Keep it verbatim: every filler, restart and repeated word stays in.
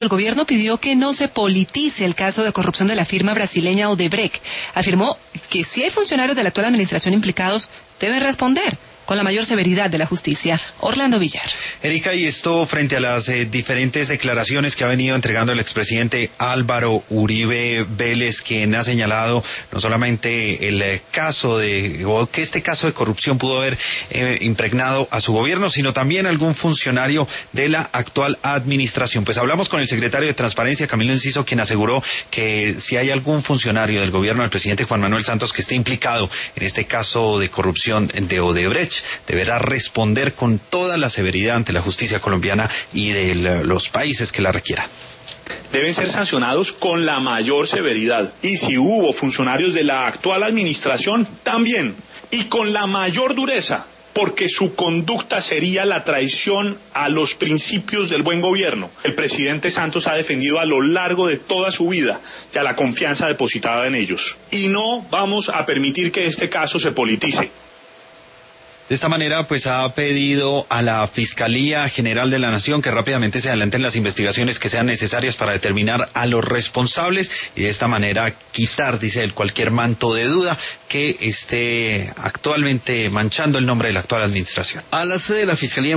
El gobierno pidió que no se politice el caso de corrupción de la firma brasileña Odebrecht. Afirmó que si hay funcionarios de la actual administración implicados, deben responder con la mayor severidad de la justicia. Orlando Villar. Erika, y esto frente a las eh, diferentes declaraciones que ha venido entregando el expresidente Álvaro Uribe Vélez, quien ha señalado no solamente el eh, caso de, o que este caso de corrupción pudo haber eh, impregnado a su gobierno, sino también algún funcionario de la actual administración. Pues hablamos con el secretario de Transparencia, Camilo Enciso, quien aseguró que si hay algún funcionario del gobierno del presidente Juan Manuel Santos que esté implicado en este caso de corrupción de Odebrecht, deberá responder con toda la severidad ante la justicia colombiana y de los países que la requieran. Deben ser sancionados con la mayor severidad. Y si hubo funcionarios de la actual administración, también. Y con la mayor dureza, porque su conducta sería la traición a los principios del buen gobierno. El presidente Santos ha defendido a lo largo de toda su vida y a la confianza depositada en ellos. Y no vamos a permitir que este caso se politice. De esta manera, pues ha pedido a la Fiscalía General de la Nación que rápidamente se adelanten las investigaciones que sean necesarias para determinar a los responsables y de esta manera quitar, dice él, cualquier manto de duda que esté actualmente manchando el nombre de la actual administración. A la sede de la Fiscalía